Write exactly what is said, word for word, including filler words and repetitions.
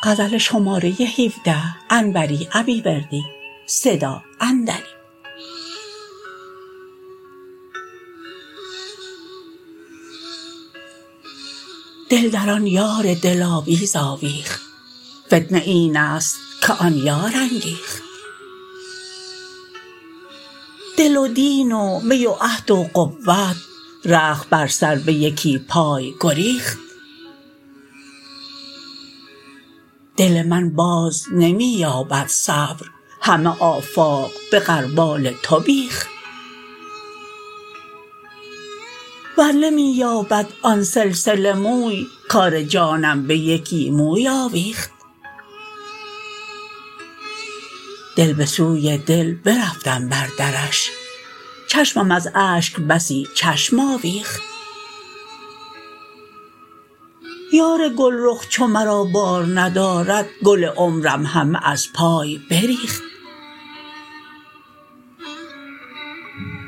غزل شماره هفده انوری عبیوردی صدا اندری. دل در آن یار دلاویز آویخت، فتنه این است که آن یار انگیخت. دل و دین و می و عهد و قوت، رخت بر سر به یکی پای گریخت. دل من باز نمی یابد صبر، همه آفاق به غربال تو بیخت. ور نمی یابد آن سلسله موی، کار جانم به یکی موی آویخت. دل به سوی دل برفتم بر درش، چشمم از اشک بسی چشم آویخت. یار گلرخ چو مرا بار ندارد، گل عمرم همه از پای بریخت.